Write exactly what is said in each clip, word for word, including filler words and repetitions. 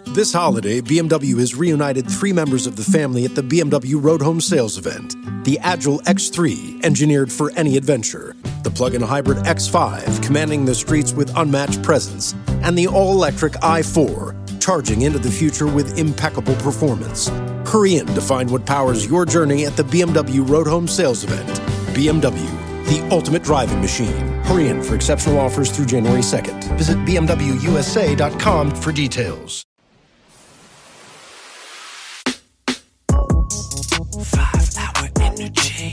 This holiday, B M W has reunited three members of the family at the B M W Road Home Sales event. The Agile X three, engineered for any adventure. The plug-in hybrid X five, commanding the streets with unmatched presence. And the all-electric i four, charging into the future with impeccable performance. Hurry in to find what powers your journey at the B M W Road Home Sales event. B M W, the ultimate driving machine. Hurry in for exceptional offers through January second. Visit B M W U S A dot com for details. Five-hour energy.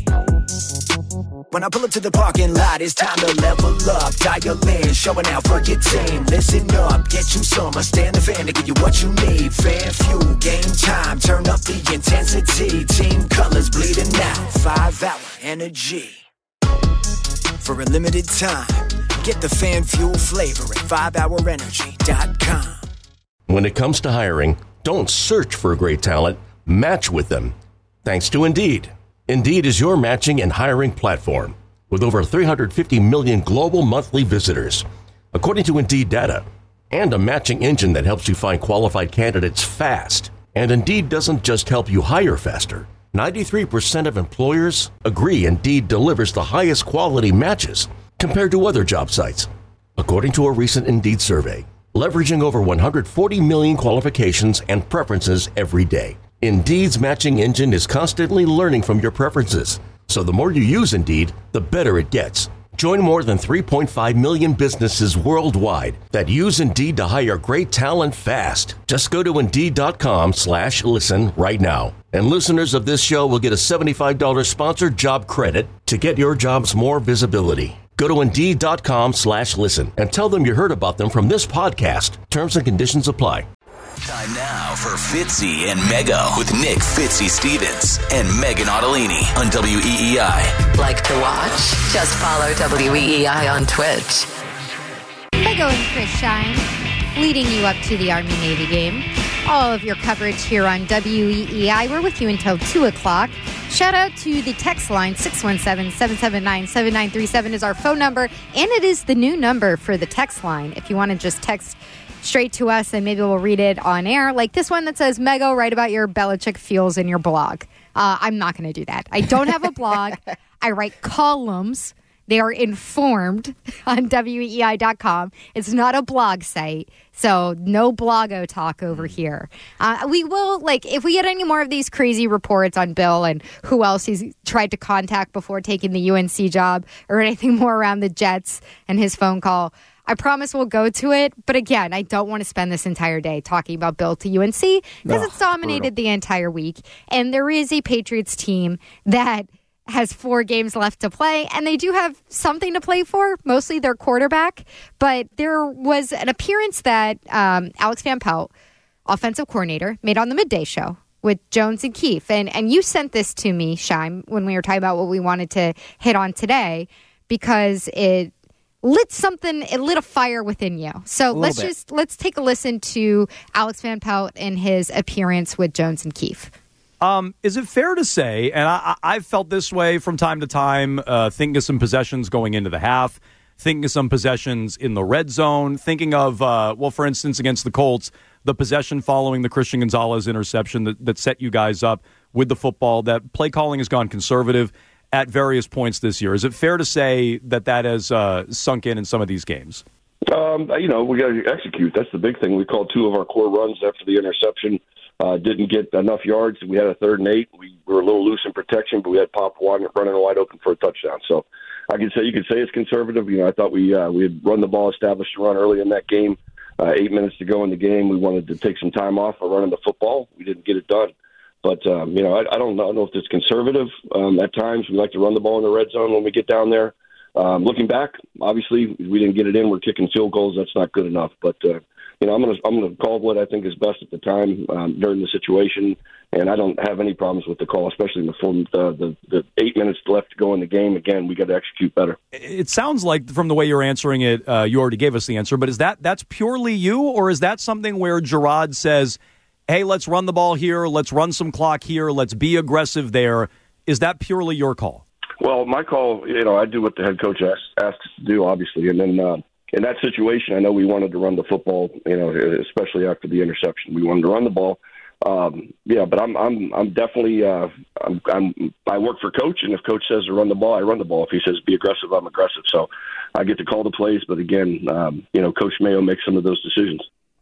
When I pull up to the parking lot, it's time to level up. Dial in, showing out for your team. Listen up, get you some. I stand the fan to give you what you need. Fan fuel, game time. Turn up the intensity. Team colors bleeding out. Five-hour energy. For a limited time, get the fan fuel flavor at five hour energy dot com. When it comes to hiring, don't search for great talent. Match with them. Thanks to Indeed. Indeed is your matching and hiring platform with over three hundred fifty million global monthly visitors, according to Indeed data, and a matching engine that helps you find qualified candidates fast. And Indeed doesn't just help you hire faster. ninety-three percent of employers agree Indeed delivers the highest quality matches compared to other job sites, according to a recent Indeed survey, leveraging over one hundred forty million qualifications and preferences every day. Indeed's matching engine is constantly learning from your preferences, so the more you use Indeed, the better it gets. Join more than three point five million businesses worldwide that use Indeed to hire great talent fast. Just go to Indeed.com slash listen right now. And listeners of this show will get a seventy-five dollars sponsored job credit to get your jobs more visibility. Go to Indeed.com slash listen and tell them you heard about them from this podcast. Terms and conditions apply. Time now for Fitzy and Mego with Nick Fitzy Stevens and Megan Ottolini on W E E I. Like to watch? Just follow W E E I on Twitch. Mego and Chris Shine leading you up to the Army-Navy game. All of your coverage here on W E E I. We're with you until two o'clock. Shout out to the text line, six one seven, seven seven nine, seven nine three seven is our phone number, and it is the new number for the text line. If you want to just text straight to us, and maybe we'll read it on air, like this one that says, Mego, write about your Belichick feels in your blog. Uh, I'm not going to do that. I don't have a blog. I write columns. They are informed on W E E I dot com. It's not a blog site, so no blogo talk over here. Uh, we will, like, if we get any more of these crazy reports on Bill and who else he's tried to contact before taking the U N C job or anything more around the Jets and his phone call, I promise we'll go to it. But again, I don't want to spend this entire day talking about Bill to U N C because oh, it's dominated brutal. the entire week. And there is a Patriots team that has four games left to play, and they do have something to play for, mostly their quarterback. But there was an appearance that um, Alex Van Pelt, offensive coordinator, made on the Midday Show with Jones and Keefe. And, and you sent this to me, Shime, when we were talking about what we wanted to hit on today, because it lit something, it lit a fire within you. So let's bit. just, let's take a listen to Alex Van Pelt and his appearance with Jones and Keefe. Um, is it fair to say, and I, I've felt this way from time to time, uh, thinking of some possessions going into the half, thinking of some possessions in the red zone, thinking of, uh, well, for instance, against the Colts, the possession following the Christian Gonzalez interception that, that set you guys up with the football, that play calling has gone conservative at various points this year. Is it fair to say that that has uh, sunk in in some of these games? Um, you know, we got to execute. That's the big thing. We called two of our core runs after the interception. Uh, didn't get enough yards. We had a third and eight. We were a little loose in protection, but we had Pop running wide open for a touchdown. So I can say you could say it's conservative. You know, I thought we uh, we had run the ball, established a run early in that game. Uh, eight minutes to go in the game. We wanted to take some time off of running the football. We didn't get it done. But, um, you know, I, I don't know, I don't know if it's conservative. Um, at times we like to run the ball in the red zone when we get down there. Um, looking back, obviously, we didn't get it in. We're kicking field goals. That's not good enough. But, uh, you know, I'm going to I'm going to call what I think is best at the time um, during the situation, and I don't have any problems with the call, especially in the, form, uh, the the eight minutes left to go in the game. Again, we got to execute better. It sounds like from the way you're answering it, uh, you already gave us the answer, but is that that's purely you, or is that something where Gerard says, hey, let's run the ball here, let's run some clock here, let's be aggressive there? Is that purely your call? Well, my call, you know, I do what the head coach asks, asks to do, obviously, and then uh, in that situation, I know we wanted to run the football, you know, especially after the interception. We wanted to run the ball. Um, yeah, but I'm I'm I'm definitely uh, I'm, I'm I work for Coach, and if Coach says to run the ball, I run the ball. If he says be aggressive, I'm aggressive. So I get to call the plays, but again, um, you know, Coach Mayo makes some of those decisions.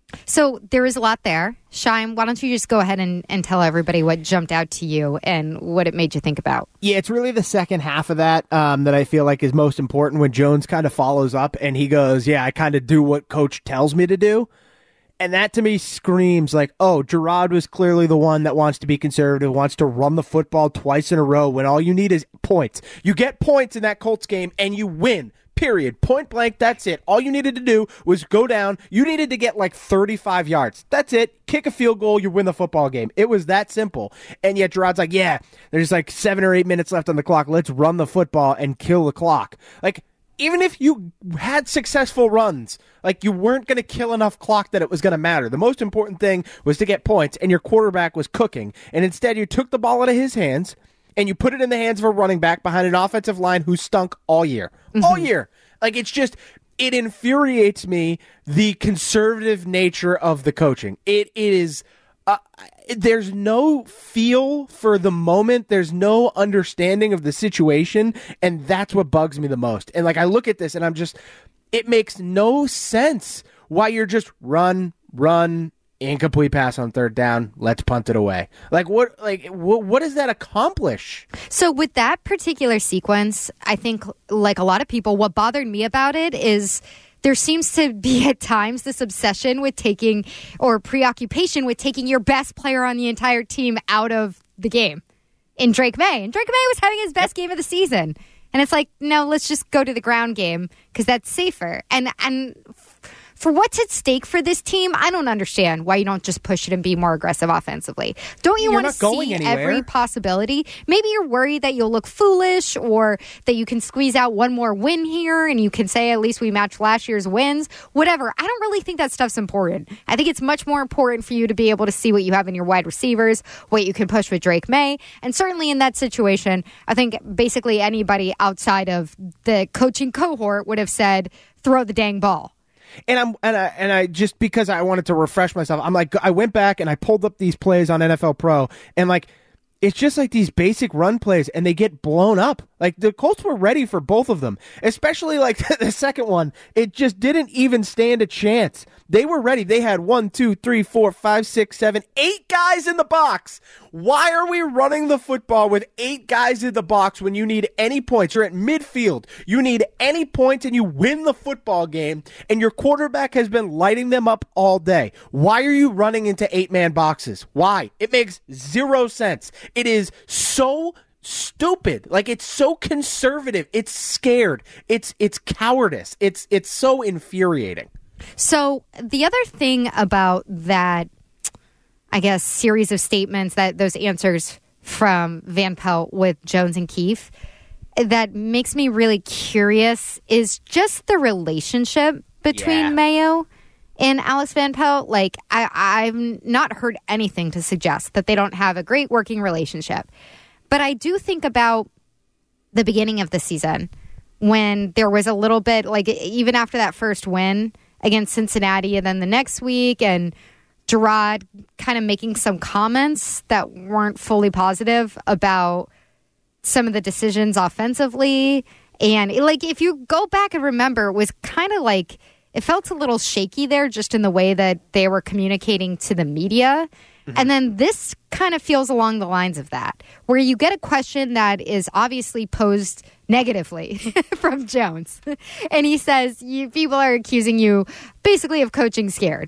So there is a lot there. Shime, why don't you just go ahead and, and tell everybody what jumped out to you and what it made you think about? Yeah, it's really the second half of that um, that I feel like is most important, when Jones kind of follows up and he goes, yeah, I kind of do what Coach tells me to do. And that to me screams like, oh, Gerard was clearly the one that wants to be conservative, wants to run the football twice in a row when all you need is points. You get points in that Colts game and you win. Period. Point blank. That's it. All you needed to do was go down. You needed to get like thirty-five yards. That's it. Kick a field goal. You win the football game. It was that simple. And yet Gerard's like, yeah, there's like seven or eight minutes left on the clock. Let's run the football and kill the clock. Like, even if you had successful runs, like, you weren't going to kill enough clock that it was going to matter. The most important thing was to get points, and your quarterback was cooking. And instead, you took the ball out of his hands, and you put it in the hands of a running back behind an offensive line who stunk all year. Mm-hmm. All year. Like, it's just, it infuriates me, the conservative nature of the coaching. It is, uh, there's no feel for the moment. There's no understanding of the situation, and that's what bugs me the most. And, like, I look at this, and I'm just, it makes no sense why you're just run, run, incomplete pass on third down, let's punt it away. Like, what like what, what does that accomplish? So with that particular sequence, I think, like a lot of people, what bothered me about it is there seems to be at times this obsession with taking, or preoccupation with taking, your best player on the entire team out of the game in Drake May. And Drake May was having his best game of the season. And it's like, no, let's just go to the ground game because that's safer. And and for what's at stake for this team, I don't understand why you don't just push it and be more aggressive offensively. Don't you want to see anywhere. every possibility? Maybe you're worried that you'll look foolish, or that you can squeeze out one more win here and you can say at least we matched last year's wins. Whatever. I don't really think that stuff's important. I think it's much more important for you to be able to see what you have in your wide receivers, what you can push with Drake May. And certainly in that situation, I think basically anybody outside of the coaching cohort would have said, throw the dang ball. And I'm and I and I just because I wanted to refresh myself, I'm like, I went back and I pulled up these plays on N F L Pro, and like, it's just like these basic run plays, and they get blown up. Like, the Colts were ready for both of them, especially like the second one. It just didn't even stand a chance. They were ready. They had one, two, three, four, five, six, seven, eight guys in the box. Why are we running the football with eight guys in the box when you need any points? You're at midfield. You need any points, and you win the football game, and your quarterback has been lighting them up all day. Why are you running into eight-man boxes? Why? It makes zero sense. It is so stupid. Like, it's so conservative. It's scared. It's it's cowardice. It's it's so infuriating. So the other thing about that, I guess, series of statements, that those answers from Van Pelt with Jones and Keefe, that makes me really curious is just the relationship between yeah. Mayo and Alex Van Pelt. Like, I, I've not heard anything to suggest that they don't have a great working relationship. But I do think about the beginning of the season when there was a little bit, like, even after that first win against Cincinnati, and then the next week, and Gerard kind of making some comments that weren't fully positive about some of the decisions offensively. And, it, like, if you go back and remember, it was kind of like, it felt a little shaky there just in the way that they were communicating to the media. Mm-hmm. And then this kind of feels along the lines of that, where you get a question that is obviously posed negatively from Jones. And he says, you, people are accusing you basically of coaching scared.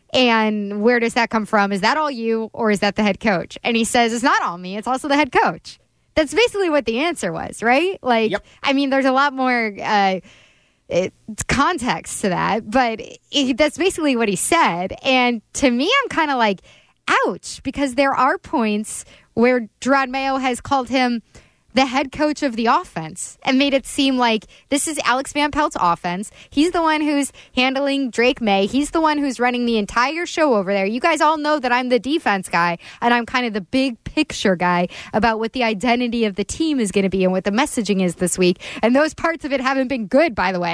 And where does that come from? Is that all you, or is that the head coach? And he says, it's not all me, it's also the head coach. That's basically what the answer was, right? Like, yep. I mean, there's a lot more uh, it, context to that, but it, that's basically what he said. And to me, I'm kind of like, ouch, because there are points where Gerard Mayo has called him the head coach of the offense and made it seem like this is Alex Van Pelt's offense. He's the one who's handling Drake May. He's the one who's running the entire show over there. You guys all know that I'm the defense guy, and I'm kind of the big picture guy about what the identity of the team is going to be and what the messaging is this week. And those parts of it haven't been good, by the way.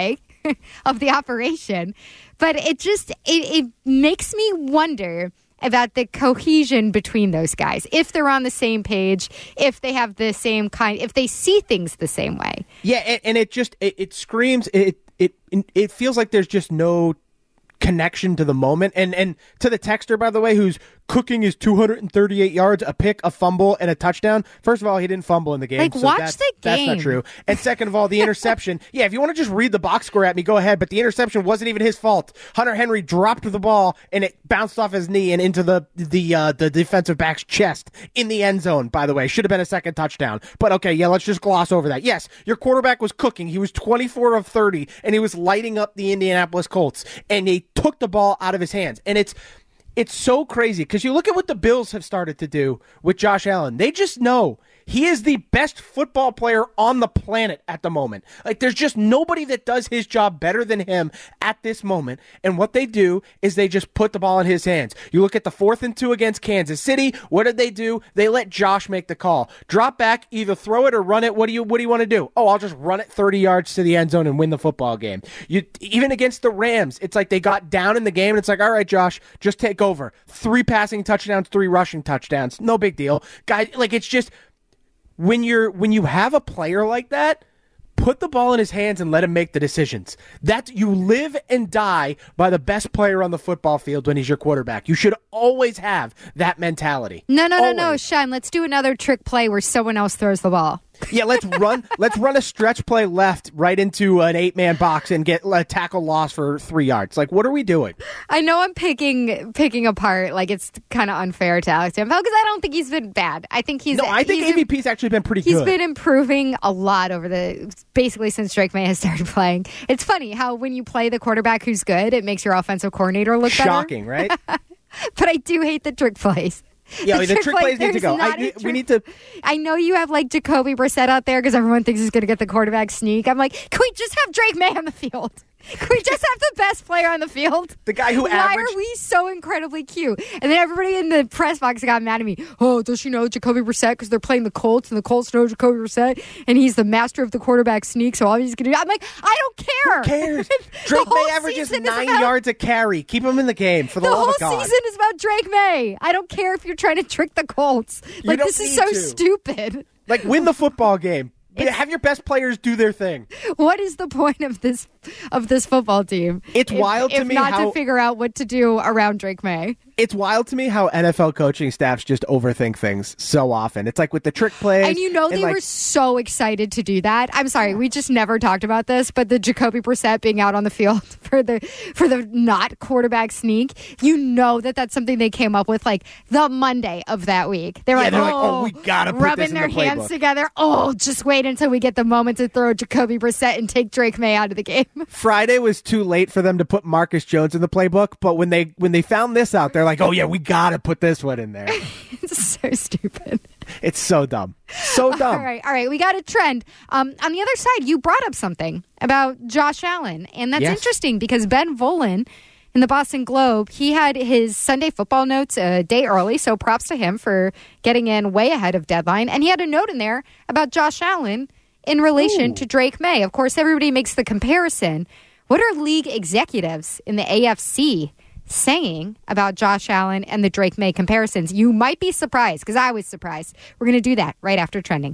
of the operation. But it just, it, it makes me wonder about the cohesion between those guys. If they're on the same page, if they have the same kind, if they see things the same way. Yeah, and, and it just, it, it screams, it, it, it feels like there's just no connection to the moment. And and to the texter, by the way, who's cooking his two hundred thirty-eight yards, a pick, a fumble, and a touchdown. First of all, he didn't fumble in the game. Like, so watch that's, the that's game. not true. And second of all, the interception. Yeah, if you want to just read the box score at me, go ahead. But the interception wasn't even his fault. Hunter Henry dropped the ball, and it bounced off his knee and into the the uh, the defensive back's chest in the end zone, by the way. Should have been a second touchdown. But okay, yeah, let's just gloss over that. Yes, your quarterback was cooking. He was twenty-four of thirty, and he was lighting up the Indianapolis Colts. And he took the ball out of his hands. And it's It's so crazy because you look at what the Bills have started to do with Josh Allen. They just know he is the best football player on the planet at the moment. Like, there's just nobody that does his job better than him at this moment. And what they do is they just put the ball in his hands. You look at the fourth and two against Kansas City. What did they do? They let Josh make the call. Drop back, either throw it or run it. What do you What do you want to do? Oh, I'll just run it thirty yards to the end zone and win the football game. You even against the Rams, it's like they got down in the game and it's like, all right, Josh, just take over. Three passing touchdowns, three rushing touchdowns. No big deal. Guys, like, it's just when you're when you have a player like that, put the ball in his hands and let him make the decisions. That you live and die by the best player on the football field when he's your quarterback. You should always have that mentality. No, no, always. no, no, Sean. Let's do another trick play where someone else throws the ball. Yeah, let's run. Let's run a stretch play left right into an eight-man box and get a tackle loss for three yards. Like, what are we doing? I know I'm picking picking apart. Like, it's kind of unfair to Alex Van Pelt because I don't think he's been bad. I think he's. No, I think he's, A V P's actually been pretty he's good. He's been improving a lot over the basically since Drake May has started playing. It's funny how when you play the quarterback who's good, it makes your offensive coordinator look shocking, better. Shocking, right? But I do hate the trick plays. Yeah, the, the trick, trick plays play, need to go. I, we need to. I know you have like Jacoby Brissett out there because everyone thinks he's going to get the quarterback sneak. I'm like, can we just have Drake May on the field? Can we just have the best player on the field? The guy who Why averaged... are we so incredibly cute? And then everybody in the press box got mad at me. Oh, does she know Jacoby Brissett because they're playing the Colts and the Colts know Jacoby Brissett and he's the master of the quarterback sneak, so all he's going to do... I'm like, I don't care. Who cares? Drake May averages nine about... yards a carry. Keep him in the game, for the, the love of God. The whole season is about Drake May. I don't care if you're trying to trick the Colts. Like, this is so to. stupid. Like, win the football game. It's, have your best players do their thing. What is the point of this of this football team? It's if, wild to if me not how, to figure out what to do around Drake May. It's wild to me how N F L coaching staffs just overthink things so often. It's like with the trick plays. And you know they like, were so excited to do that. I'm sorry, we just never talked about this, but the Jacoby Brissett being out on the field for the for the not quarterback sneak, you know that that's something they came up with like the Monday of that week. They were yeah, like, oh, like, oh, we gotta put rubbing this in their the hands playbook. together. Oh, just wait until we get the moment to throw Jacoby Brissett and take Drake May out of the game. Friday was too late for them to put Marcus Jones in the playbook, but when they when they found this out, they're like, oh yeah, we got to put this one in there. It's so stupid. It's so dumb. So dumb. All right, all right. We got a trend. Um, on the other side, you brought up something about Josh Allen, and that's yes. interesting because Ben Volen in the Boston Globe, he had his Sunday football notes a day early, so props to him for getting in way ahead of deadline. And he had a note in there about Josh Allen in relation Ooh. to Drake May. Of course, everybody makes the comparison. What are league executives in the A F C saying about Josh Allen and the Drake May comparisons? You might be surprised, because I was surprised. We're going to do that right after trending.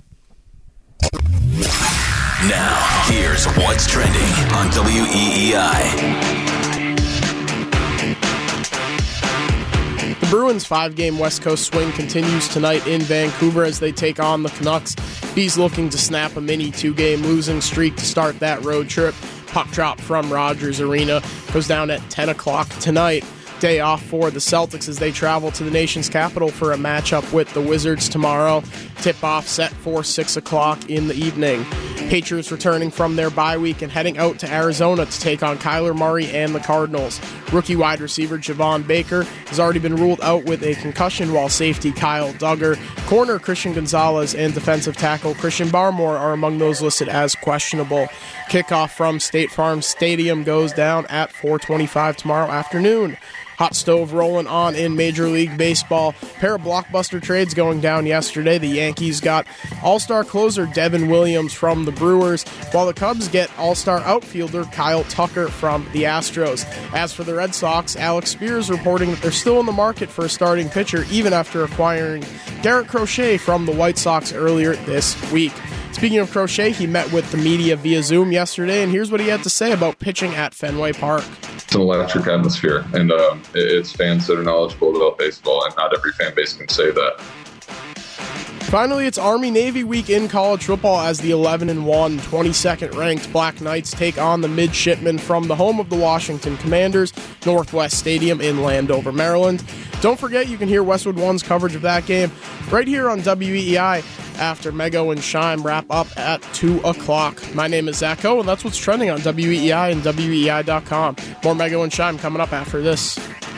Now, here's what's trending on W E E I. The Bruins' five-game West Coast swing continues tonight in Vancouver as they take on the Canucks. Bees looking to snap a mini two-game losing streak to start that road trip. Puck drop from Rogers Arena goes down at ten o'clock tonight. Day off for the Celtics as they travel to the nation's capital for a matchup with the Wizards tomorrow. Tip-off set for six o'clock in the evening. Patriots returning from their bye week and heading out to Arizona to take on Kyler Murray and the Cardinals. Rookie wide receiver Javon Baker has already been ruled out with a concussion, while safety Kyle Duggar, corner Christian Gonzalez, and defensive tackle Christian Barmore are among those listed as questionable. Kickoff from State Farm Stadium goes down at four twenty-five tomorrow afternoon. Hot stove rolling on in Major League Baseball. Pair of blockbuster trades going down yesterday. The Yankees got all-star closer Devin Williams from the Brewers, while the Cubs get all-star outfielder Kyle Tucker from the Astros. As for the Red Sox, Alex Spears reporting that they're still in the market for a starting pitcher even after acquiring Garrett Crochet from the White Sox earlier this week. Speaking of Crochet, he met with the media via Zoom yesterday, and here's what he had to say about pitching at Fenway Park. It's an electric atmosphere, and um, it's fans that are knowledgeable about baseball, and not every fan base can say that. Finally, it's Army-Navy week in college football as the eleven and one, twenty-second ranked Black Knights take on the Midshipmen from the home of the Washington Commanders, Northwest Stadium in Landover, Maryland. Don't forget you can hear Westwood One's coverage of that game right here on W E E I after Mego and Shime wrap up at two o'clock. My name is Zach O, and that's what's trending on W E E I and W E E I dot com. More Mego and Shime coming up after this.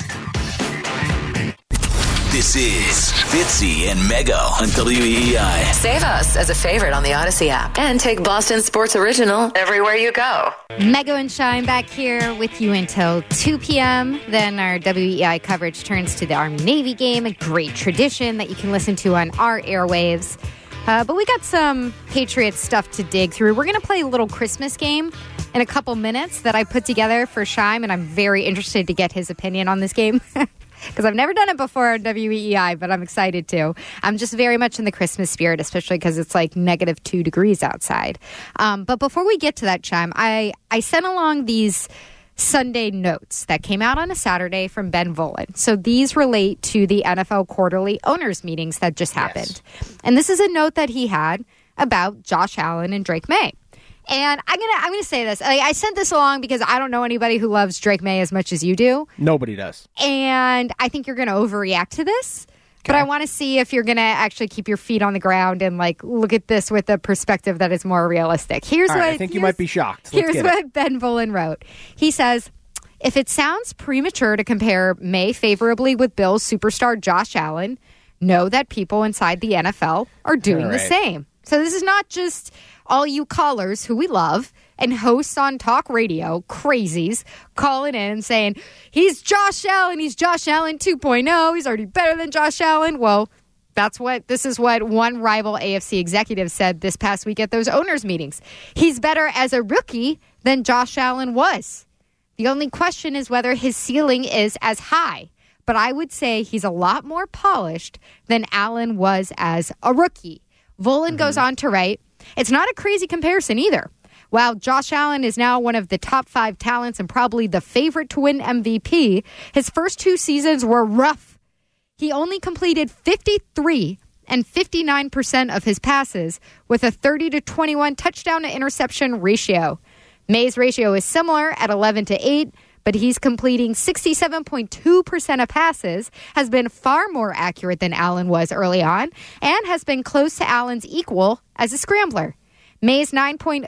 This is Fitzy and Mego on W E E I. Save us as a favorite on the Odyssey app and take Boston Sports Original everywhere you go. Mego and Shine back here with you until two p.m. Then our W E E I coverage turns to the Army-Navy game, a great tradition that you can listen to on our airwaves. Uh, but we got some Patriots stuff to dig through. We're going to play a little Christmas game in a couple minutes that I put together for Shime, and I'm very interested to get his opinion on this game. Because I've never done it before on W E E I, but I'm excited to. I'm just very much in the Christmas spirit, especially because it's like negative two degrees outside. Um, but before we get to that, Chime, I, I sent along these Sunday notes that came out on a Saturday from Ben Volin. So these relate to the N F L quarterly owners meetings that just happened. Yes. And this is a note that he had about Josh Allen and Drake May. And I'm gonna I'm gonna say this. I, I sent this along because I don't know anybody who loves Drake May as much as you do. Nobody does. And I think you're gonna overreact to this. Okay. But I want to see if you're gonna actually keep your feet on the ground and like look at this with a perspective that is more realistic. Here's All right, what I think you might be shocked. Let's here's what Ben Volin wrote. He says, "If it sounds premature to compare May favorably with Bills superstar Josh Allen, know that people inside the N F L are doing All the right. same." So this is not just all you callers who we love and hosts on talk radio, crazies, calling in and saying, he's Josh Allen, he's Josh Allen two point oh, he's already better than Josh Allen. Well, that's what, this is what one rival A F C executive said this past week at those owners meetings. He's better as a rookie than Josh Allen was. The only question is whether his ceiling is as high. But I would say he's a lot more polished than Allen was as a rookie. Volin mm-hmm. goes on to write, it's not a crazy comparison either. While Josh Allen is now one of the top five talents and probably the favorite to win M V P, his first two seasons were rough. He only completed fifty-three and fifty-nine percent of his passes with a thirty to twenty-one touchdown to interception ratio. May's ratio is similar at eleven to eight, but he's completing sixty-seven point two percent of passes, has been far more accurate than Allen was early on, and has been close to Allen's equal as a scrambler. May's nine point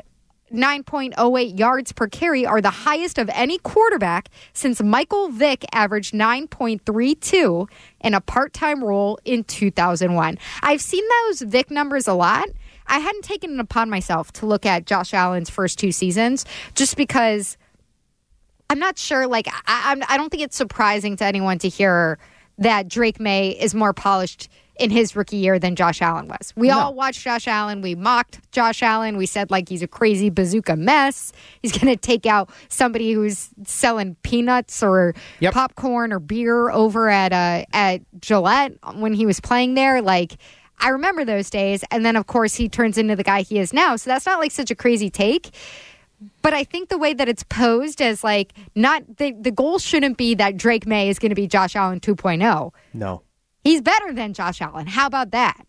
oh eight yards per carry are the highest of any quarterback since Michael Vick averaged nine point three two in a part-time role in two thousand one. I've seen those Vick numbers a lot. I hadn't taken it upon myself to look at Josh Allen's first two seasons just because I'm not sure, like, I, I, I don't think it's surprising to anyone to hear that Drake May is more polished in his rookie year than Josh Allen was. We no. all watched Josh Allen. We mocked Josh Allen. We said, like, he's a crazy bazooka mess. He's going to take out somebody who's selling peanuts or yep. popcorn or beer over at uh, at Gillette when he was playing there. Like, I remember those days. And then, of course, he turns into the guy he is now. So that's not, like, such a crazy take. But I think the way that it's posed as, like, not the, the goal shouldn't be that Drake May is going to be Josh Allen two point oh. No. He's better than Josh Allen. How about that?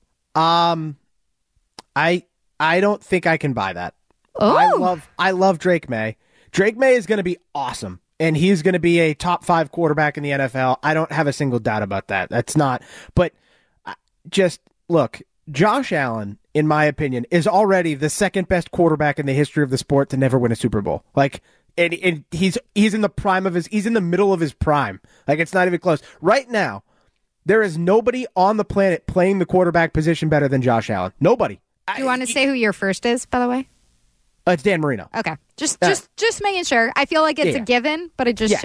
Um, I I don't think I can buy that. Oh. I love I love Drake May. Drake May is going to be awesome, and he's going to be a top five quarterback in the N F L. I don't have a single doubt about that. That's not. But just look, Josh Allen, in my opinion, is already the second best quarterback in the history of the sport to never win a Super Bowl. Like, and, and he's he's in the prime of his. He's in the middle of his prime. Like, it's not even close right now. There is nobody on the planet playing the quarterback position better than Josh Allen. Nobody. Do you want to say who your first is, by the way? Uh, it's Dan Marino. Okay. Just uh, just, just making sure. I feel like it's yeah. a given, but it's just yeah. checking.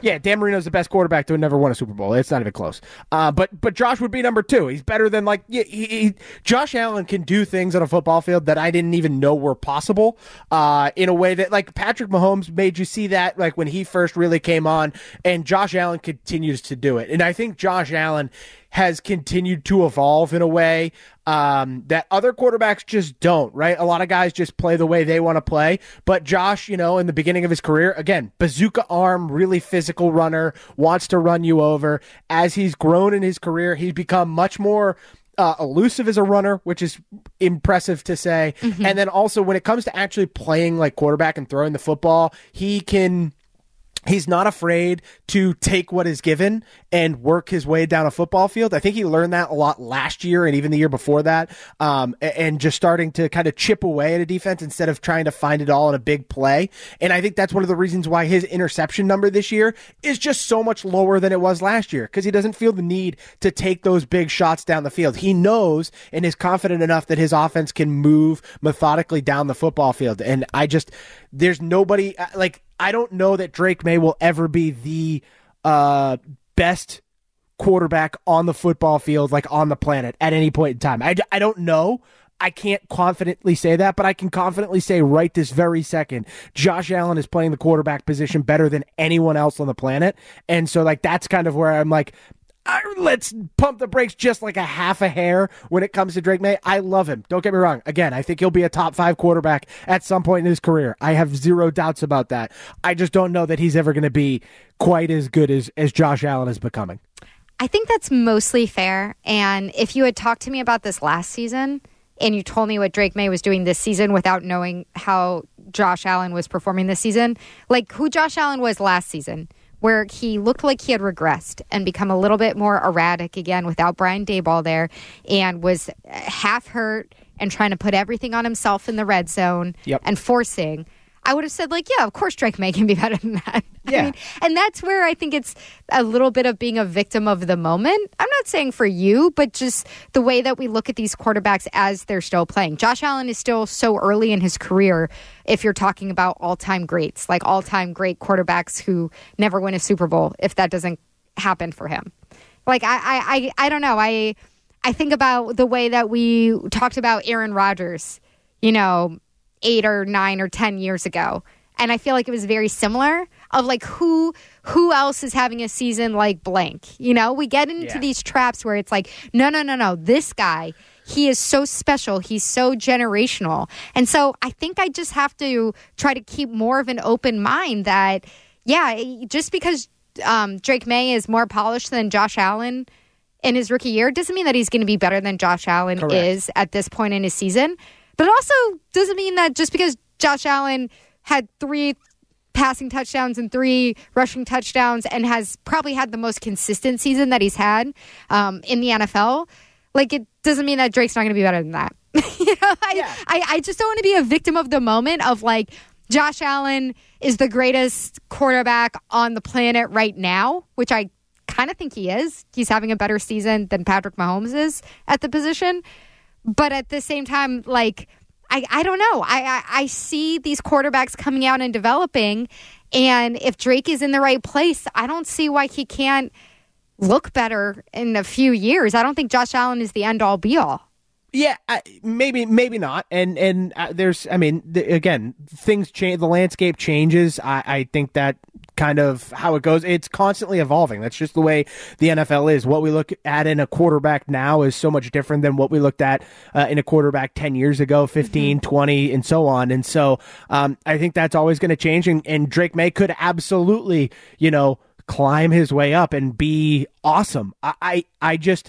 Yeah, Dan Marino's the best quarterback to have never won a Super Bowl. It's not even close. Uh, but but Josh would be number two. He's better than like he, he, Josh Allen can do things on a football field that I didn't even know were possible. Uh, in a way that like Patrick Mahomes made you see that like when he first really came on, and Josh Allen continues to do it. And I think Josh Allen has continued to evolve in a way um, that other quarterbacks just don't, right? A lot of guys just play the way they want to play. But Josh, you know, in the beginning of his career, again, bazooka arm, really physical runner, wants to run you over. As he's grown in his career, he's become much more uh, elusive as a runner, which is impressive to say. Mm-hmm. And then also when it comes to actually playing like quarterback and throwing the football, he can... He's not afraid to take what is given and work his way down a football field. I think he learned that a lot last year and even the year before that, um, and just starting to kind of chip away at a defense instead of trying to find it all in a big play. And I think that's one of the reasons why his interception number this year is just so much lower than it was last year, because he doesn't feel the need to take those big shots down the field. He knows and is confident enough that his offense can move methodically down the football field. And I just, there's nobody like, I don't know that Drake May will ever be the uh, best quarterback on the football field, like on the planet at any point in time. I, I don't know. I can't confidently say that, but I can confidently say right this very second, Josh Allen is playing the quarterback position better than anyone else on the planet. And so like, that's kind of where I'm like, Uh, let's pump the brakes just like a half a hair when it comes to Drake May. I love him. Don't get me wrong. Again, I think he'll be a top five quarterback at some point in his career. I have zero doubts about that. I just don't know that he's ever going to be quite as good as, as Josh Allen is becoming. I think that's mostly fair. And if you had talked to me about this last season and you told me what Drake May was doing this season without knowing how Josh Allen was performing this season, like who Josh Allen was last season, where he looked like he had regressed and become a little bit more erratic again without Brian Daboll there, and was half hurt and trying to put everything on himself in the red zone yep. and forcing, I would have said, like, yeah, of course Drake May can be better than that. Yeah. I mean, and that's where I think it's a little bit of being a victim of the moment. I'm not saying for you, but just the way that we look at these quarterbacks as they're still playing. Josh Allen is still so early in his career if you're talking about all-time greats, like all-time great quarterbacks who never win a Super Bowl, if that doesn't happen for him. Like, I, I, I, I don't know. I, I think about the way that we talked about Aaron Rodgers, you know, eight or nine or ten years ago. And I feel like it was very similar of like who who else is having a season like blank. You know, we get into yeah. these traps where it's like, no, no, no, no, this guy, he is so special. He's so generational. And so I think I just have to try to keep more of an open mind that, yeah, just because um, Drake May is more polished than Josh Allen in his rookie year doesn't mean that he's going to be better than Josh Allen Correct. is at this point in his season. But it also doesn't mean that just because Josh Allen had three passing touchdowns and three rushing touchdowns and has probably had the most consistent season that he's had um, in the N F L, like it doesn't mean that Drake's not going to be better than that. you know, I, yeah. I, I just don't want to be a victim of the moment of like Josh Allen is the greatest quarterback on the planet right now, which I kind of think he is. He's having a better season than Patrick Mahomes is at the position. But at the same time, like, I, I don't know. I, I, I see these quarterbacks coming out and developing. And if Drake is in the right place, I don't see why he can't look better in a few years. I don't think Josh Allen is the end-all, be-all. Yeah, I, maybe, maybe not. And and uh, there's, I mean, th- again, things change. The landscape changes. I, I think that kind of how it goes. It's constantly evolving. That's just the way the N F L is. What we look at in a quarterback now is so much different than what we looked at uh, in a quarterback ten years ago, fifteen, mm-hmm. twenty, and so on. And so um, I think that's always going to change. And, and Drake May could absolutely, you know, climb his way up and be awesome. I, I, I just.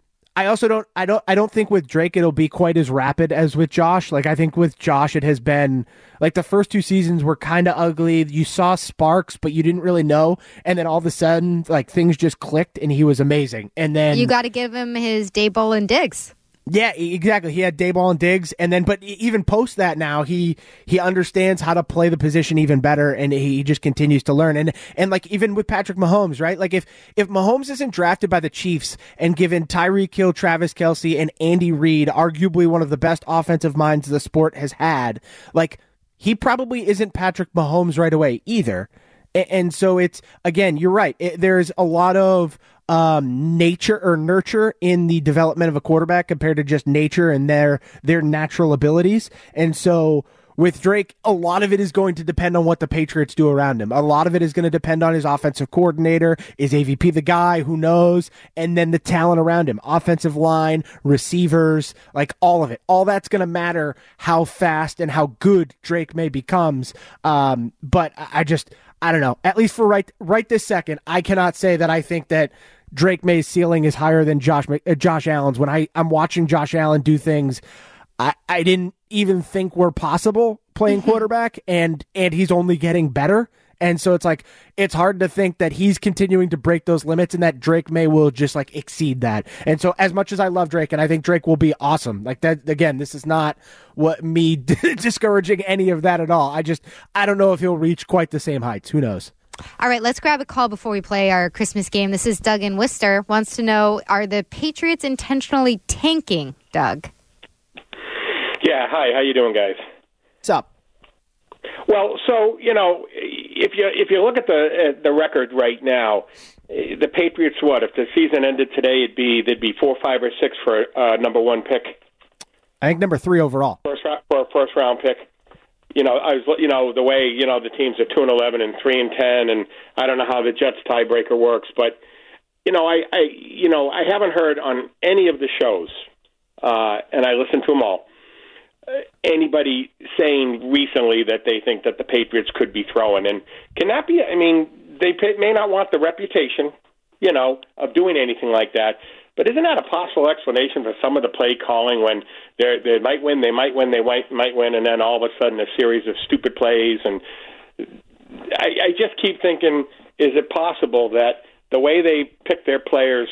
I also don't I don't I don't think with Drake it'll be quite as rapid as with Josh. Like I think with Josh it has been like the first two seasons were kind of ugly. You saw sparks but you didn't really know, and then all of a sudden like things just clicked and he was amazing. And then you got to give him his Daboll and Diggs. Yeah, exactly. He had Daboll and Diggs, and then but even post that now, he he understands how to play the position even better, and he just continues to learn. And and like even with Patrick Mahomes, right? Like if if Mahomes isn't drafted by the Chiefs and given Tyreek Hill, Travis Kelce, and Andy Reid, arguably one of the best offensive minds the sport has had, like he probably isn't Patrick Mahomes right away either. And, and so it's, again, you're right. It, there's a lot of um, nature or nurture in the development of a quarterback compared to just nature and their their natural abilities. And so with Drake, a lot of it is going to depend on what the Patriots do around him. A lot of it is going to depend on his offensive coordinator. Is A V P the guy? Who knows? And then the talent around him. Offensive line, receivers, like all of it. All that's going to matter how fast and how good Drake May becomes. Um, but I just, I don't know. At least for right, right this second, I cannot say that I think that Drake May's ceiling is higher than Josh uh, Josh Allen's. When I, I'm watching Josh Allen do things I, I didn't even think were possible playing quarterback, and and he's only getting better. And so it's like, it's hard to think that he's continuing to break those limits and that Drake May will just like exceed that. And so as much as I love Drake, and I think Drake will be awesome, like that, again, this is not what me discouraging any of that at all. I just, I don't know if he'll reach quite the same heights. Who knows? All right, let's grab a call before we play our Christmas game. This is Doug in Worcester. Wants to know, are the Patriots intentionally tanking, Doug? Yeah, hi. How you doing, guys? What's up? Well, so you know, if you if you look at the uh, the record right now, uh, the Patriots, what if the season ended today? It'd be there'd be four, five, or six for uh, number one pick. I think number three overall. First round, for a first round pick. You know, I was you know the way you know the teams are two and eleven and three and ten, and I don't know how the Jets tiebreaker works, but you know, I, I you know I haven't heard on any of the shows, uh, and I listened to them all. Anybody saying recently that they think that the Patriots could be throwing. And can that be, I mean, they may not want the reputation, you know, of doing anything like that, but isn't that a possible explanation for some of the play calling when they they might win, they might win, they might, might win, and then all of a sudden a series of stupid plays? And I, I just keep thinking, is it possible that the way they picked their players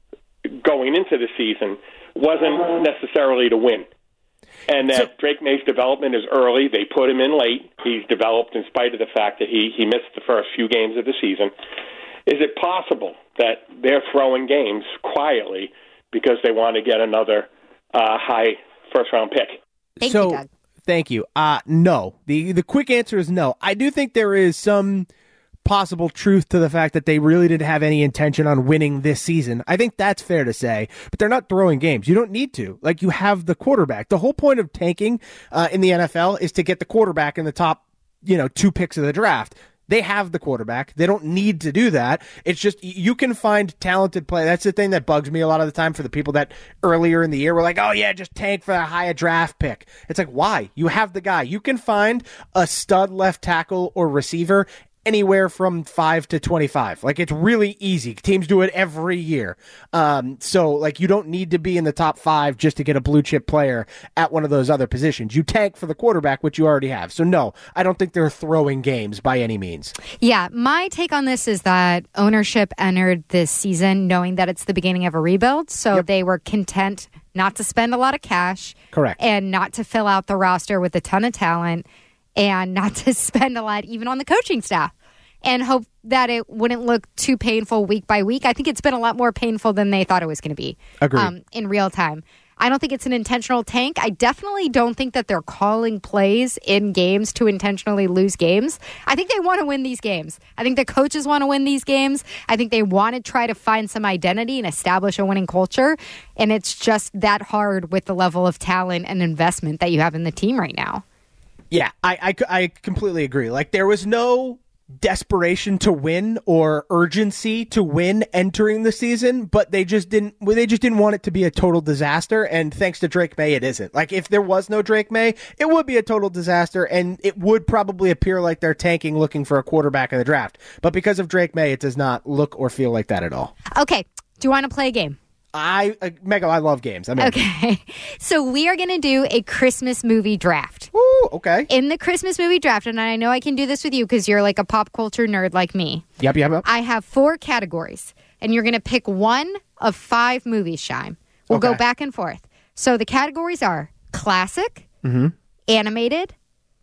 going into the season wasn't necessarily to win? And that so, Drake May's development is early. They put him in late. He's developed in spite of the fact that he, he missed the first few games of the season. Is it possible that they're throwing games quietly because they want to get another uh, high first-round pick? Thank so, you, Doug. Thank you. Uh, no. The, the quick answer is no. I do think there is some possible truth to the fact that they really didn't have any intention on winning this season. I think that's fair to say, but they're not throwing games. You don't need to. Like, you have the quarterback. The whole point of tanking uh, in the N F L is to get the quarterback in the top, you know, two picks of the draft. They have the quarterback. They don't need to do that. It's just, you can find talented play. That's the thing that bugs me a lot of the time for the people that earlier in the year were like, oh yeah, just tank for a higher draft pick. It's like, why? You have the guy. You can find a stud left tackle or receiver anywhere from five to twenty-five. Like, it's really easy. Teams do it every year. Um, so, like, you don't need to be in the top five just to get a blue chip player at one of those other positions. You tank for the quarterback, which you already have. So, no, I don't think they're throwing games by any means. Yeah, my take on this is that ownership entered this season knowing that it's the beginning of a rebuild. So, yep. They were content not to spend a lot of cash. Correct. And not to fill out the roster with a ton of talent. And not to spend a lot even on the coaching staff, and hope that it wouldn't look too painful week by week. I think it's been a lot more painful than they thought it was going to be. Agreed. Um, in real time. I don't think it's an intentional tank. I definitely don't think that they're calling plays in games to intentionally lose games. I think they want to win these games. I think the coaches want to win these games. I think they want to try to find some identity and establish a winning culture. And it's just that hard with the level of talent and investment that you have in the team right now. Yeah, I, I, I completely agree. Like, there was no desperation to win or urgency to win entering the season, but they just didn't they just didn't want it to be a total disaster, and thanks to Drake May, it isn't. Like, if there was no Drake May, it would be a total disaster, and it would probably appear like they're tanking looking for a quarterback in the draft. But because of Drake May, it does not look or feel like that at all. Okay, do you want to play a game? I, uh, Mega, I love games. I'm okay. So we are going to do a Christmas movie draft. Ooh, okay. In the Christmas movie draft, and I know I can do this with you because you're like a pop culture nerd like me. Yep, yep, yep. I have four categories, and you're going to pick one of five movies, Shime. We'll okay. go back and forth. So the categories are classic, mm-hmm. animated,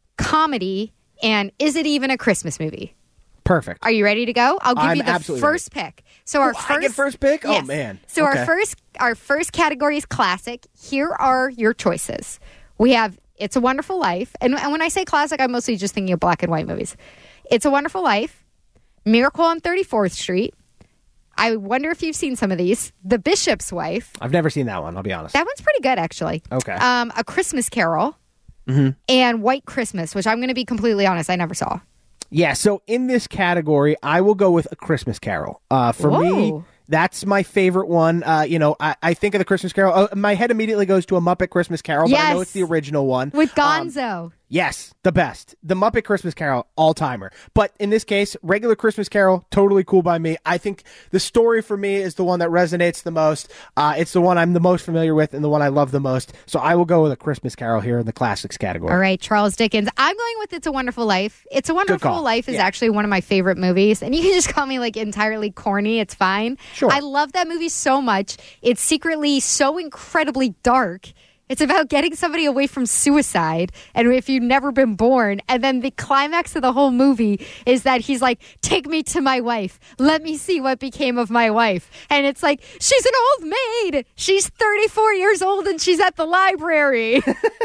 comedy, and is it even a Christmas movie? Perfect. Are you ready to go? I'll give I'm you the first ready. pick. So our oh, first I get first pick? Yes. Oh man. So okay. our first our first category is classic. Here are your choices. We have It's a Wonderful Life. And, and when I say classic, I'm mostly just thinking of black and white movies. It's a Wonderful Life, Miracle on thirty-fourth Street. I wonder if you've seen some of these. The Bishop's Wife. I've never seen that one, I'll be honest. That one's pretty good, actually. Okay. Um, A Christmas Carol. Mm-hmm. And White Christmas, which I'm going to be completely honest, I never saw. Yeah, so in this category, I will go with A Christmas Carol. Uh, for Whoa. me, that's my favorite one. Uh, you know, I, I think of the Christmas Carol. Uh, my head immediately goes to A Muppet Christmas Carol, but I know Yes. it's the original one. With Um, Gonzo. Yes, the best. The Muppet Christmas Carol, all-timer. But in this case, regular Christmas Carol, totally cool by me. I think the story for me is the one that resonates the most. Uh, it's the one I'm the most familiar with and the one I love the most. So I will go with A Christmas Carol here in the classics category. All right, Charles Dickens. I'm going with It's a Wonderful Life. It's a Wonderful call. Life is Yeah. actually one of my favorite movies. And you can just call me like entirely corny. It's fine. Sure. I love that movie so much. It's secretly so incredibly dark. It's about getting somebody away from suicide, and if you've never been born, and then the climax of the whole movie is that he's like, take me to my wife. Let me see what became of my wife. And it's like, she's an old maid. She's thirty-four years old, and she's at the library.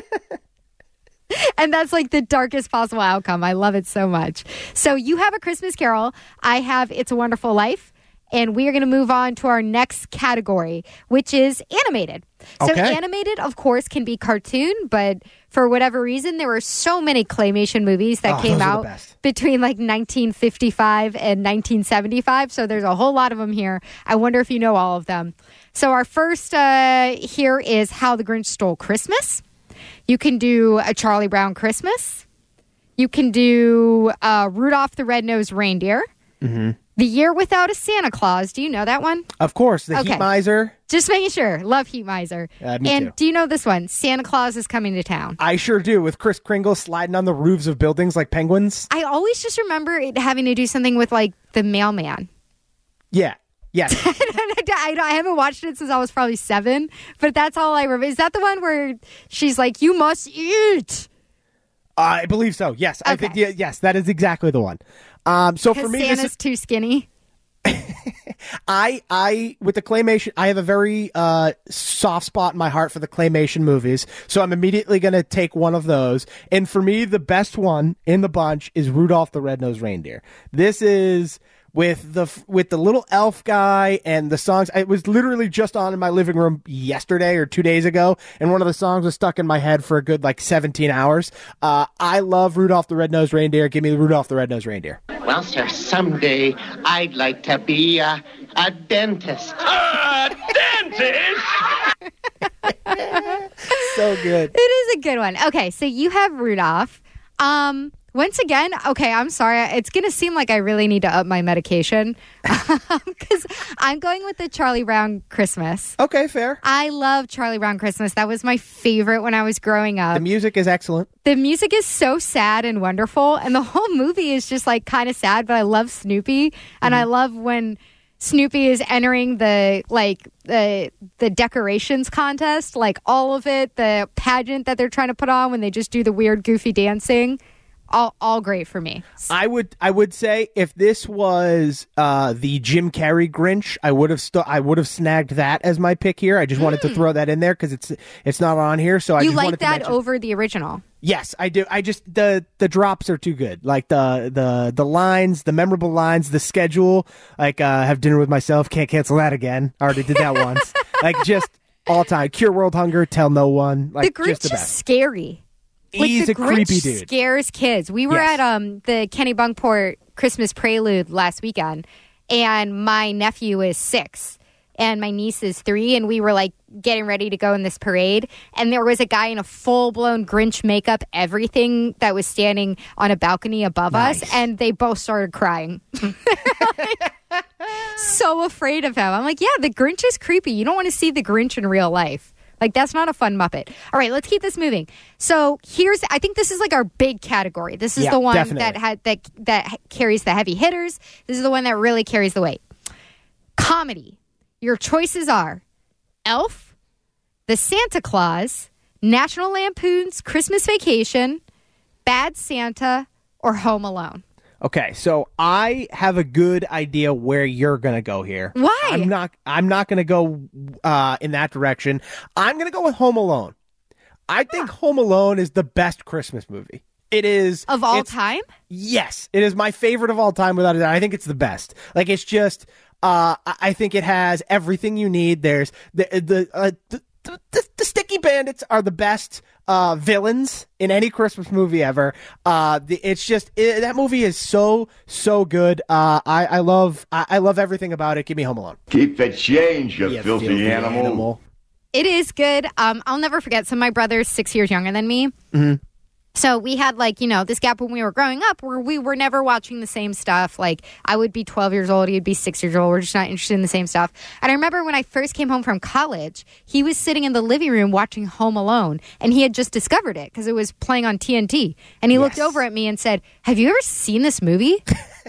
And that's like the darkest possible outcome. I love it so much. So you have A Christmas Carol. I have It's a Wonderful Life. And we are going to move on to our next category, which is animated. So Okay. animated, of course, can be cartoon, but for whatever reason, there were so many claymation movies that Oh, came those are the out best. between like nineteen fifty-five and nineteen seventy-five. So there's a whole lot of them here. I wonder if you know all of them. So our first uh, here is How the Grinch Stole Christmas. You can do A Charlie Brown Christmas. You can do uh, Rudolph the Red-Nosed Reindeer. Mm-hmm. The Year Without a Santa Claus. Do you know that one? Of course, the Okay. Heat Miser. Just making sure. Love Heat Miser. Uh, me and too. do you know this one? Santa Claus is Coming to Town. I sure do, with Kris Kringle sliding on the roofs of buildings like penguins. I always just remember it having to do something with like the mailman. Yeah, yes. I, I haven't watched it since I was probably seven, but that's all I remember. Is that the one where she's like, you must eat? I believe so, yes. I think, yeah, yes, that is exactly the one. Um, so for Because me, Santa's this is, too skinny. I, I, with the claymation, I have a very uh, soft spot in my heart for the claymation movies. So I'm immediately going to take one of those. And for me, the best one in the bunch is Rudolph the Red-Nosed Reindeer. This is with the with the little elf guy and the songs. It was literally just on in my living room yesterday or two days ago, and one of the songs was stuck in my head for a good like seventeen hours. Uh, I love Rudolph the Red-Nosed Reindeer. Give me Rudolph the Red-Nosed Reindeer. Well, sir, someday I'd like to be a, a dentist. A dentist? So good. It is a good one. Okay, so you have Rudolph. Um, once again, okay, I'm sorry. It's going to seem like I really need to up my medication because I'm going with the Charlie Brown Christmas. Okay, fair. I love Charlie Brown Christmas. That was my favorite when I was growing up. The music is excellent. The music is so sad and wonderful, and the whole movie is just like kind of sad, but I love Snoopy, and I love when Snoopy is entering the like the the decorations contest, like all of it, the pageant that they're trying to put on when they just do the weird goofy dancing. All all great for me. I would I would say if this was uh, the Jim Carrey Grinch, I would have st- I would have snagged that as my pick here. I just wanted to throw that in there because it's it's not on here. So I You just like wanted to that mention- over the original? Yes, I do. I just the the drops are too good. Like the the the lines, the memorable lines, the schedule. Like uh, have dinner with myself. Can't cancel that again. I already did that once. Like just all time. Cure world hunger. Tell no one. Like the Grinch just the is best. scary. Like, He's the a creepy Grinch dude. Scares kids. We were Yes. at um the Kenny Bunkport Christmas Prelude last weekend, and my nephew is six, and my niece is three, and we were like getting ready to go in this parade, and there was a guy in a full blown Grinch makeup, everything that was standing on a balcony above Nice. us, and they both started crying. So afraid of him. I'm like, yeah, the Grinch is creepy. You don't want to see the Grinch in real life. Like, that's not a fun Muppet. All right, let's keep this moving. So here's, I think this is like our big category. This is Yeah, the one definitely. that had that that carries the heavy hitters. This is the one that really carries the weight. Comedy. Your choices are Elf, The Santa Claus, National Lampoon's Christmas Vacation, Bad Santa, or Home Alone. Okay, so I have a good idea where you're gonna go here. Why? I'm not. I'm not gonna go uh, in that direction. I'm gonna go with Home Alone. I think Home Alone is the best Christmas movie. It is. Of all it's- time? Yes. It is my favorite of all time without a doubt. I think it's the best. Like, it's just, uh, I I think it has everything you need. There's the, the, uh, the, the, the, the Sticky Bandits are the best uh, villains in any Christmas movie ever. Uh, the, it's just, it, that movie is so, so good. Uh, I, I love, I, I love everything about it. Give me Home Alone. Keep the change, you, You filthy, filthy animal. animal. It is good. Um, I'll never forget. So my brother's six years younger than me. Mm-hmm. So we had like, you know, this gap when we were growing up where we were never watching the same stuff. Like I would be twelve years old. He'd be six years old. We're just not interested in the same stuff. And I remember when I first came home from college, he was sitting in the living room watching Home Alone and he had just discovered it because it was playing on T N T. And he yes. looked over at me and said, "Have you ever seen this movie?"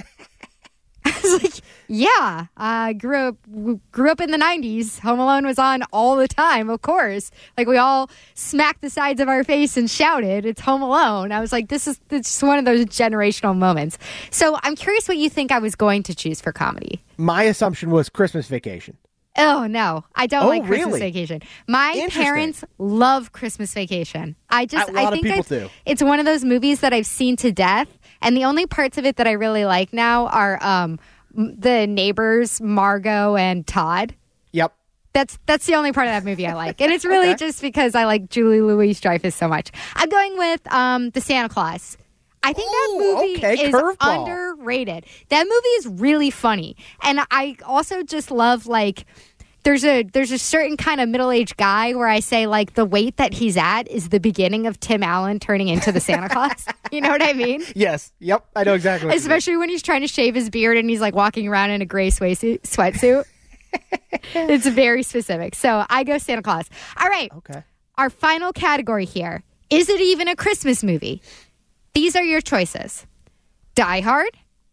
I was like, yeah, I grew up grew up in the nineties. Home Alone was on all the time, of course. Like, we all smacked the sides of our face and shouted, "It's Home Alone." I was like, this is it's one of those generational moments. So I'm curious what you think I was going to choose for comedy. My assumption was Christmas Vacation. Oh, no. I don't oh, like Christmas really? Vacation. My parents love Christmas Vacation. I just, A lot I think of people it's, do. it's one of those movies that I've seen to death. And the only parts of it that I really like now are um, the neighbors, Margot and Todd. Yep. That's that's the only part of that movie I like. And it's really Okay. just because I like Julie Louis-Dreyfus so much. I'm going with um, The Santa Claus. I think Ooh, that movie okay, is curveball. underrated. That movie is really funny. And I also just love, like, there's a there's a certain kind of middle-aged guy where I say, like, the weight that he's at is the beginning of Tim Allen turning into the Santa Claus. You know what I mean? Yes. Yep. I know exactly what you mean. Especially when he's trying to shave his beard and he's, like, walking around in a gray sweatsuit. sweatsuit. It's very specific. So I go Santa Claus. All right. Okay. Our final category here. Is it even a Christmas movie? These are your choices. Die Hard.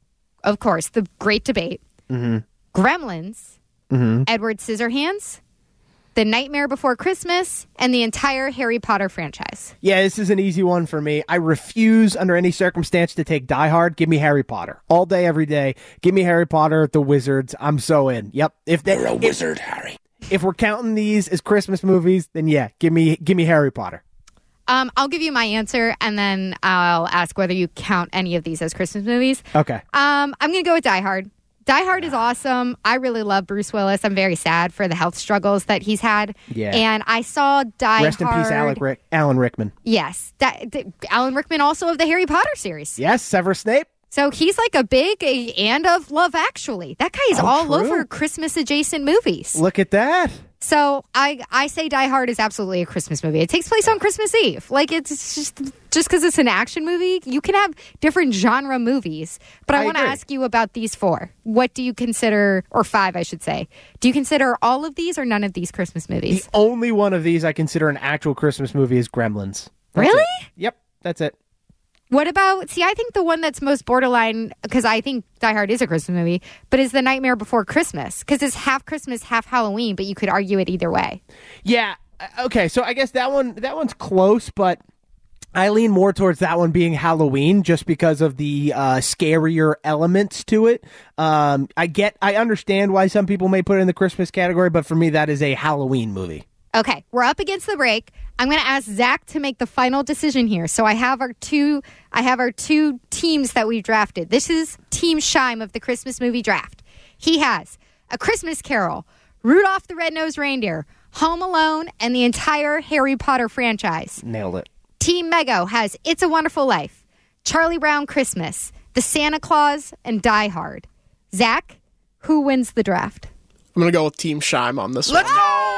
Of course, the great debate. Mm-hmm. Gremlins. Mm-hmm. Edward Scissorhands. The Nightmare Before Christmas. And the entire Harry Potter franchise. Yeah, this is an easy one for me. I refuse under any circumstance to take Die Hard. Give me Harry Potter. All day, every day. Give me Harry Potter, the Wizards. I'm so in. Yep. If they, You're a if, wizard, Harry. If we're counting these as Christmas movies, then yeah, give me give me Harry Potter. Um, I'll give you my answer, and then I'll ask whether you count any of these as Christmas movies. Okay. Um, I'm going to go with Die Hard. Die Hard is awesome. I really love Bruce Willis. I'm very sad for the health struggles that he's had. Yeah. And I saw Die Rest Hard. in peace, Alan, Rick, Alan Rickman. Yes. That, th- Alan Rickman, also of the Harry Potter series. Yes, Severus Snape. So he's like a big a, and of Love Actually. That guy is Oh, all true. over Christmas adjacent movies. Look at that. So I I say Die Hard is absolutely a Christmas movie. It takes place on Christmas Eve. Like, it's just just because it's an action movie, you can have different genre movies. But I, I want to agree. ask you about these four. What do you consider, or five, I should say. Do you consider all of these or none of these Christmas movies? The only one of these I consider an actual Christmas movie is Gremlins. That's Really? it. Yep, that's it. What about, see, I think the one that's most borderline, because I think Die Hard is a Christmas movie, but is The Nightmare Before Christmas. Because it's half Christmas, half Halloween, but you could argue it either way. Yeah. uh, Okay. So I guess that one that one's close, but I lean more towards that one being Halloween, just because of the uh, scarier elements to it. Um, I get, I understand why some people may put it in the Christmas category, but for me, that is a Halloween movie. Okay, we're up against the break. I'm going to ask Zach to make the final decision here. So I have our two, I have our two teams that we've drafted. This is Team Scheim of the Christmas movie draft. He has A Christmas Carol, Rudolph the Red-Nosed Reindeer, Home Alone, and the entire Harry Potter franchise. Nailed it. Team Mego has It's a Wonderful Life, Charlie Brown Christmas, The Santa Claus, and Die Hard. Zach, who wins the draft? I'm going to go with Team Scheim on this Let's one.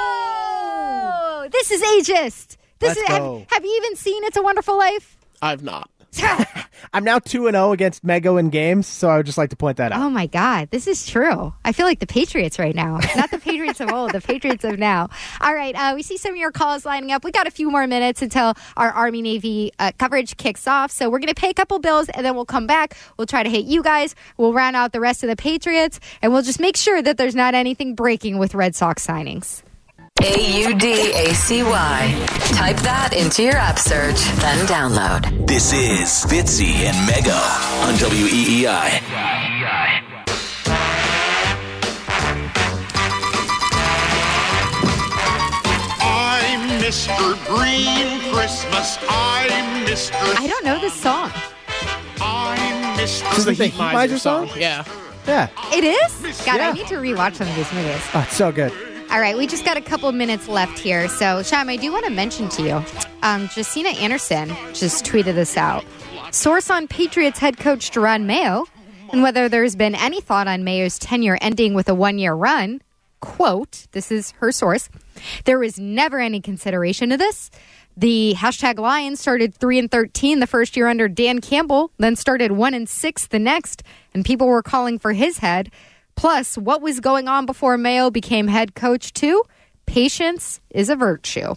go! This is ageist. This Let's is, have, go. have you even seen It's a Wonderful Life? I've not. I'm now two and zero against Mego in games, so I would just like to point that out. Oh my God, this is true. I feel like the Patriots right now. Not the Patriots of old, the Patriots of now. All right, uh, we see some of your calls lining up. We got a few more minutes until our Army-Navy uh, coverage kicks off. So we're going to pay a couple bills, and then we'll come back. We'll try to hit you guys. We'll round out the rest of the Patriots, and we'll just make sure that there's not anything breaking with Red Sox signings. A U D A C Y. Type that into your app search, then download. This is Fitzy and Mego on W E E I. I Mister Green Christmas. I'm Mister I don't know this song. I'm Mister This is the Heat Miser song? Yeah. Yeah. It is? God, Yeah. I need to rewatch some of these movies. Oh, it's so good. All right, we just got a couple minutes left here. So, Sham, I do want to mention to you, um, Jacina Anderson just tweeted this out. Source on Patriots head coach Jerod Mayo, and whether there's been any thought on Mayo's tenure ending with a one-year run, quote, this is her source, there was never any consideration of this. The hashtag Lions started three and thirteen the first year under Dan Campbell, then started one and six the next, and people were calling for his head. Plus, what was going on before Mayo became head coach too? Patience is a virtue.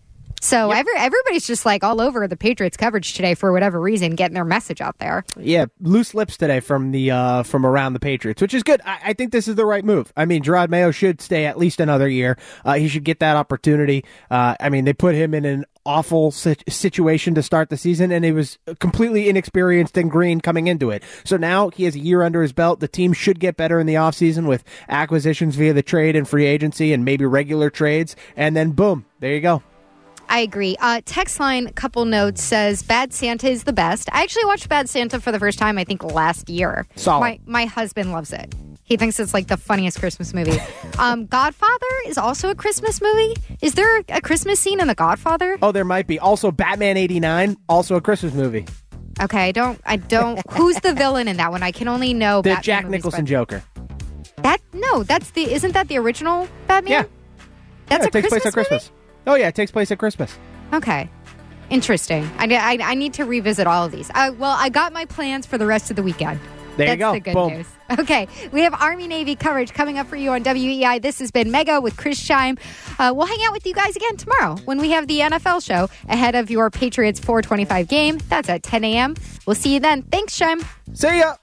So every, everybody's just like all over the Patriots coverage today for whatever reason, getting their message out there. Yeah, loose lips today from the uh, from around the Patriots, which is good. I, I think this is the right move. I mean, Jerod Mayo should stay at least another year. Uh, he should get that opportunity. Uh, I mean, they put him in an awful situation to start the season, and he was completely inexperienced and green coming into it. So now he has a year under his belt. The team should get better in the offseason with acquisitions via the trade and free agency and maybe regular trades. And then, boom, there you go. I agree. Uh, text line, couple notes, says Bad Santa is the best. I actually watched Bad Santa for the first time, I think, last year. Solid. My, my husband loves it. He thinks it's like the funniest Christmas movie. um, Godfather is also a Christmas movie. Is there a Christmas scene in The Godfather? Oh, there might be. Also, Batman eighty-nine, also a Christmas movie. Okay, I don't, I don't, who's the villain in that one? I can only know The Batman Jack movies, Nicholson but- Joker. That, no, that's the, isn't that the original Batman? Yeah. That's yeah, a it takes Christmas place at Christmas. Oh, yeah, it takes place at Christmas. Okay. Interesting. I, I, I need to revisit all of these. I, well, I got my plans for the rest of the weekend. There That's you go. the good Boom. news. Okay. We have Army-Navy coverage coming up for you on W E I. This has been Mega with Chris Scheim. Uh, we'll hang out with you guys again tomorrow when we have the N F L show ahead of your Patriots four twenty-five game. That's at ten a.m. We'll see you then. Thanks, Scheim. See ya.